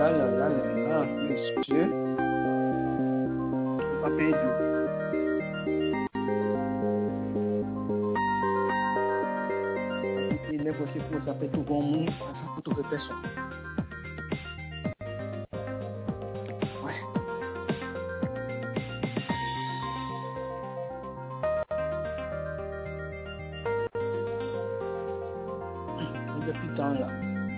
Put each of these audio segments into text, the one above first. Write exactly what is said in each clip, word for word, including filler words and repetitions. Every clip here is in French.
là là là là là, monsieur, on va payer de l'eau. Il est possible que ça peut tout bon monde, ça peut trouver personne. Ouais. Depuis temps là.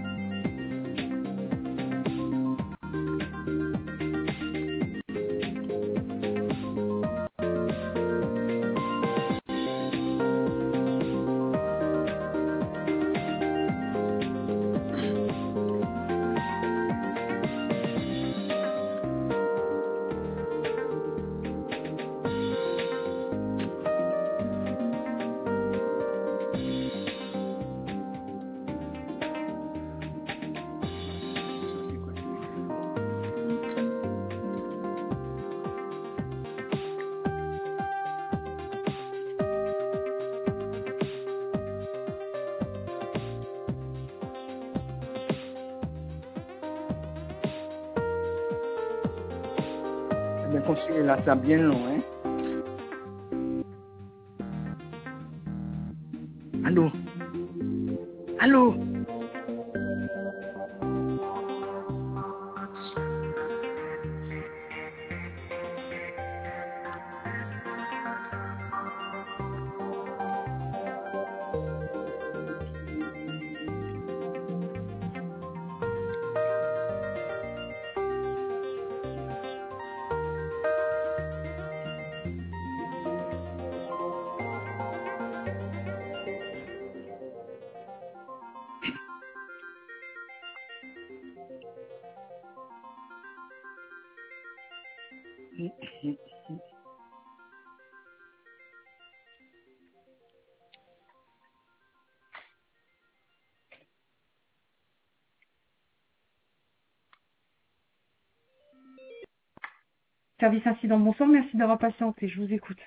Mais continuez là, ça bien long, hein. Allô? Allô? Service incident, bonsoir, merci d'avoir patienté, je vous écoute.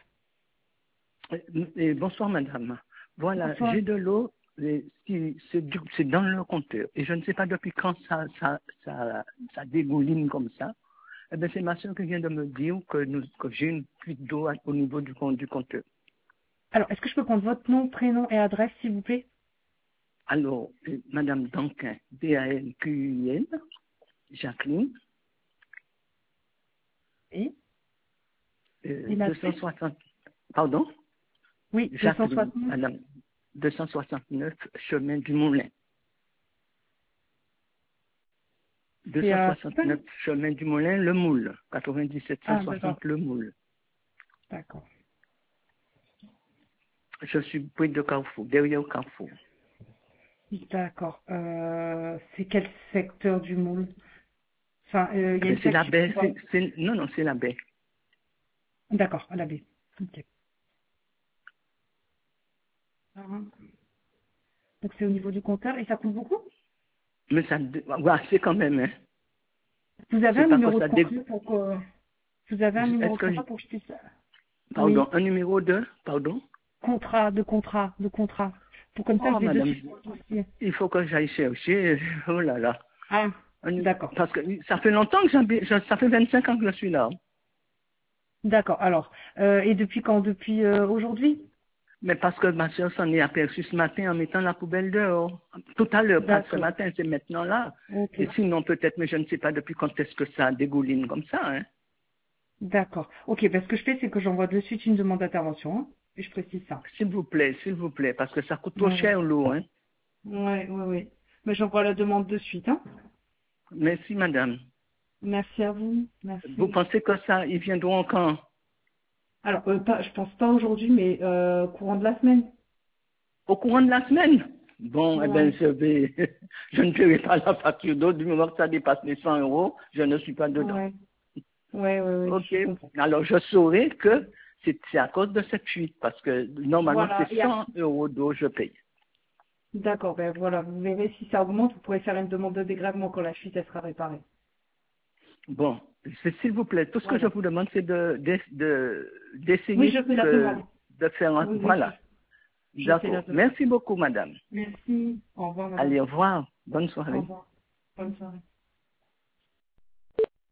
Et bonsoir madame. Voilà, Bonsoir. j'ai de l'eau, et si- c'est du- c'est dans le compteur. Et je ne sais pas depuis quand ça, ça, ça, ça dégouline comme ça. Eh bien, c'est ma soeur qui vient de me dire que, nous- que j'ai une fuite d'eau à- au niveau du, compte- du compteur. Alors, est-ce que je peux prendre votre nom, prénom et adresse, s'il vous plaît? Alors, euh, madame Danquin, D A L Q I N, Jacqueline, Oui. euh, Et l'adresse? deux cent soixante, pardon? Oui, Jacqueline, deux cent soixante. madame, deux cent soixante-neuf, chemin du Moulin. C'est à... deux cent soixante-neuf, chemin du Moulin, Le Moule. quatre-vingt-dix-sept cent Ah, d'accord. soixante, Le Moule. D'accord. Je suis près de Carrefour, derrière Carrefour. D'accord. Euh, c'est quel secteur du Moule? Enfin, euh, il Eh y a bien, une c'est la section baie, qui va... c'est, c'est- non, non, c'est la baie. D'accord, à la baie. Ok. Ah. Donc, c'est au niveau du compteur et ça coûte beaucoup? Mais ça, ouais, c'est quand même, hein. Vous avez C'est un pas que numéro de ça dé... contrat pour que... Vous avez un numéro Est-ce de que, contrat pour que je puisse... pardon, Oui. un numéro deux, pardon? Contrat, de contrat, de contrat. Pour comme ça, Oh, je vais de madame, suite sur le dossier. il faut que j'aille chercher, oh là là. Ah, Un- d'accord. Parce que ça fait longtemps que j'habite, je- ça fait vingt-cinq ans que je suis là. D'accord. Alors, euh, et depuis quand? Depuis euh, aujourd'hui? Mais parce que ma soeur s'en est aperçue ce matin en mettant la poubelle dehors. Tout à l'heure, pas ce D'accord. matin, c'est maintenant là. Ok. Et sinon, peut-être, mais je ne sais pas depuis quand est-ce que ça dégouline comme ça, hein. D'accord. Ok, ben, ce que je fais, c'est que j'envoie de suite une demande d'intervention. Hein, et je précise ça. S'il vous plaît, s'il vous plaît, parce que ça coûte trop Ouais, ouais. cher l'eau, hein. Ouais, ouais, ouais. Ben, j'envoie la demande de suite. Hein. Merci, madame. Merci à vous. Vous Merci. pensez que ça, ils viendront quand? Alors, euh, pas, je pense pas aujourd'hui, mais euh, courant de la semaine. Au courant de la semaine? Bon, eh bien, Ouais. je vais, je ne paierai pas la facture d'eau, du moment que ça dépasse les cent euros, je ne suis pas dedans. Ouais. Ouais, ouais, ouais, Ok. je comprends. Alors, je saurai que c'est c'est à cause de cette fuite, parce que normalement, Voilà. c'est Et après- cent euros d'eau, je paye. D'accord, ben voilà, vous verrez si ça augmente, vous pourrez faire une demande de dégrèvement quand la fuite elle sera réparée. Bon, c'est- s'il vous plaît, tout ce que je Voilà. vous demande, c'est de, de, de- Oui, d'essayer je fais la que, demande. de faire un, Oui, oui, voilà. je, je fais la D'accord. demande. Merci beaucoup, madame. Merci. Au revoir, madame. Allez, au revoir. Bonne Au soirée. revoir. Bonne soirée.